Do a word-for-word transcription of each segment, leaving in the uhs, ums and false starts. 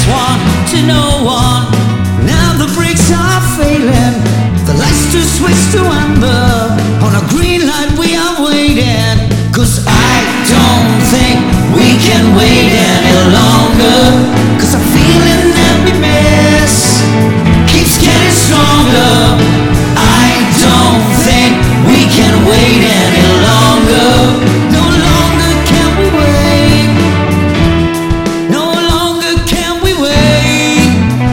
one to no one. Now the brakes are failing, the lights to switch to amber. On a green light we are waiting, 'cause I don't think we can wait any longer. 'Cause I'm feeling that we miss keeps getting stronger. I don't think we can wait any longer. No longer can we wait. No longer can we wait.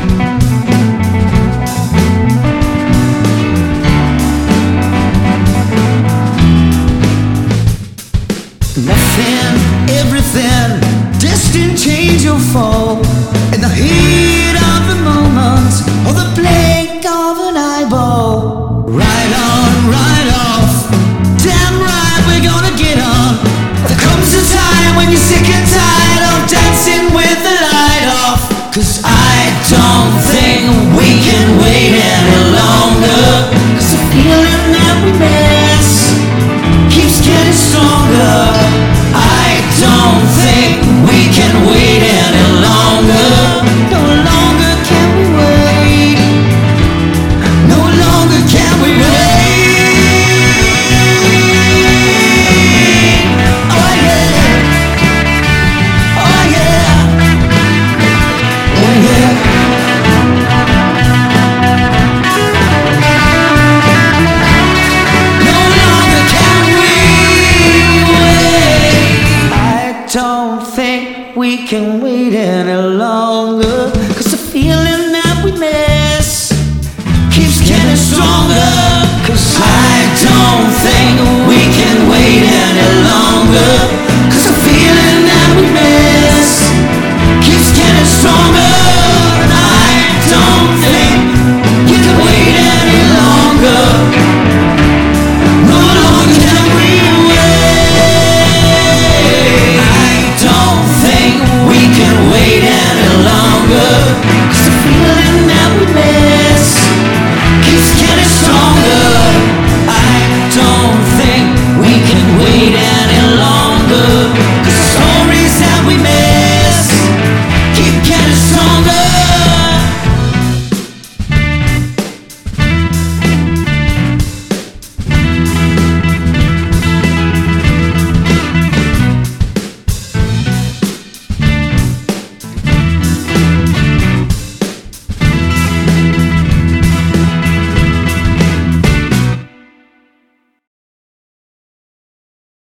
Nothing, everything, destined change or fall. In the heat of the moment, or the blink of an eyeball. Right on, right off, damn right we're gonna get on. There comes a time when you're sick and tired of dancing with the light off. 'Cause I don't think we can wait any longer. 'Cause the feeling that we miss keeps getting stronger. I don't think we can wait any longer. No longer can we wait. No longer can we wait. Oh yeah. Oh yeah. Oh yeah. No longer can we wait. I don't think we can wait any longer. 'Cause the feeling that we miss keeps getting stronger. 'Cause I don't think we can wait any longer. 'Cause the feeling that we miss